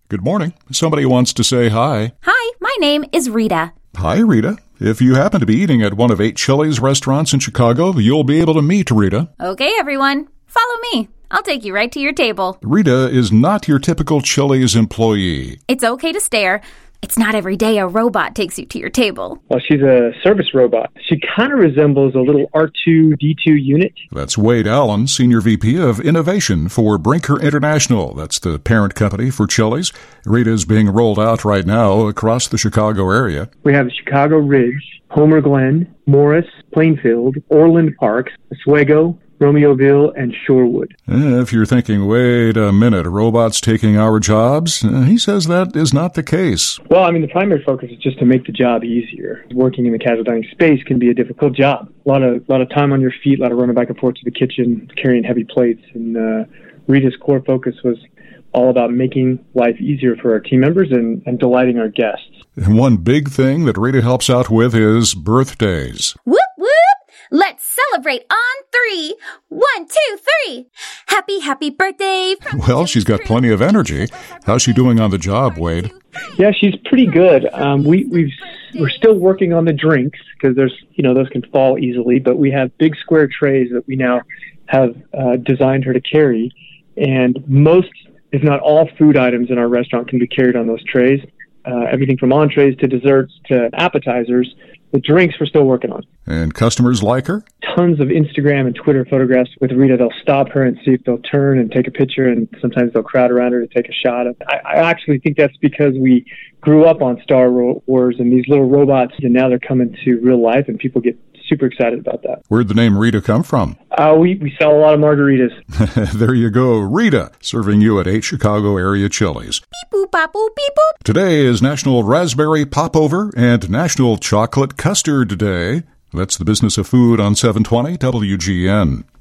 Good morning. Somebody wants to say hi. Hi, my name is Rita. Hi, Rita. If you happen to be eating at one of 8 Chili's restaurants in Chicago, you'll be able to meet Rita. Okay, everyone. Follow me. I'll take you right to your table. Rita is not your typical Chili's employee. It's okay to stare. It's not every day a robot takes you to your table. Well, she's a service robot. She kind of resembles a little R2-D2 unit. That's Wade Allen, Senior VP of Innovation for Brinker International. That's the parent company for Chili's. Rita is being rolled out right now across the Chicago area. We have Chicago Ridge, Homer Glen, Morris, Plainfield, Orland Park, Oswego, Romeoville, and Shorewood. If you're thinking, wait a minute, robots taking our jobs? He says that is not the case. Well, I mean, the primary focus is just to make the job easier. Working in the casual dining space can be a difficult job. A lot of time on your feet, a lot of running back and forth to the kitchen, carrying heavy plates. And Rita's core focus was all about making life easier for our team members and delighting our guests. And one big thing that Rita helps out with is birthdays. Whoop, whoop! Let's celebrate on 3. 1, 2, 3. Happy birthday. Well, she's got plenty of energy. How's she doing on the job, Wade? Yeah, she's pretty good. We're still working on the drinks because those can fall easily, but we have big square trays that we now have designed her to carry, and most, if not all, food items in our restaurant can be carried on those trays. Everything from entrees to desserts to appetizers. The drinks we're still working on. And customers like her? Tons of Instagram and Twitter photographs with Rita. They'll stop her and see if they'll turn and take a picture, and sometimes they'll crowd around her to take a shot. I actually think that's because we grew up on Star Wars and these little robots, and now they're coming to real life, and people get super excited about that. Where'd the name Rita come from? We sell a lot of margaritas. There you go. Rita, serving you at 8 Chicago area Chili's. Beep boop, bop boop, beep boop. Today is National Raspberry Popover and National Chocolate Custard Day. That's the Business of Food on 720 WGN.